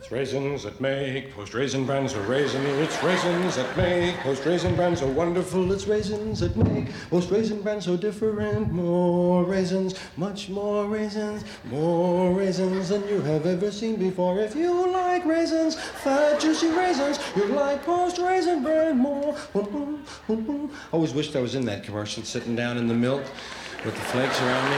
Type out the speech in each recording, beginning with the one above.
Raisins that make post-raisin bran so raisin. It's raisins that make post-raisin bran so wonderful. It's raisins that make post-raisin bran so different. More raisins, much more raisins than you have ever seen before. If you like raisins, fat, juicy raisins, you like post-raisin bran more. Always wished I was in that commercial, sitting down in the milk with the flakes around me.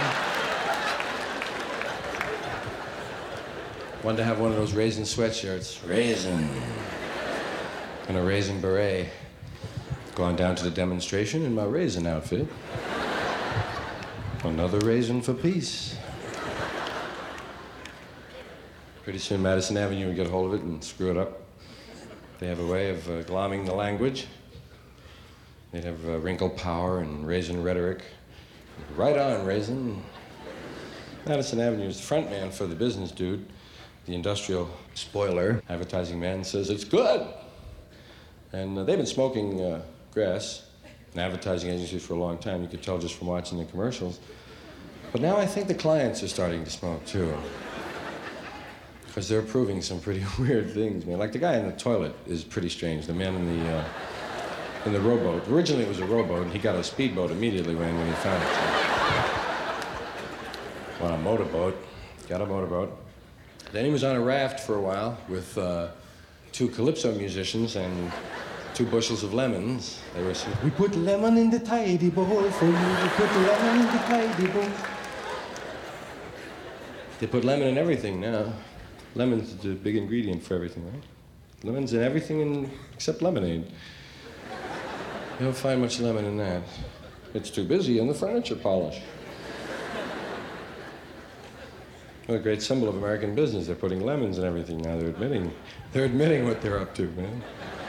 Wanted to have one of those raisin sweatshirts. Raisin. And a raisin beret. Going down to the demonstration in my raisin outfit. Another raisin for peace. Pretty soon Madison Avenue would get a hold of it and screw it up. They have a way of glomming the language. They'd have wrinkle power and raisin rhetoric. Right on, raisin. Madison Avenue is the front man for the business dude. The industrial spoiler, advertising man, says it's good. And they've been smoking grass in advertising agencies for a long time. You could tell just from watching the commercials. But now I think the clients are starting to smoke, too. Because they're proving some pretty weird things, man. Like the guy in the toilet is pretty strange. The man in the rowboat. Originally it was a rowboat, and he got a speedboat immediately when he found it. On a motorboat. Got a motorboat. Then he was on a raft for a while with 2 calypso musicians and 2 bushels of lemons. They were saying, "We put lemon in the tidy bowl for you. We put lemon in the tidy bowl." They put lemon in everything now. Lemon's the big ingredient for everything, right? Lemon's in everything except lemonade. You don't find much lemon in that. It's too busy in the furniture polish. What a great symbol of American business. They're putting lemons in everything now. They're admitting what they're up to, man.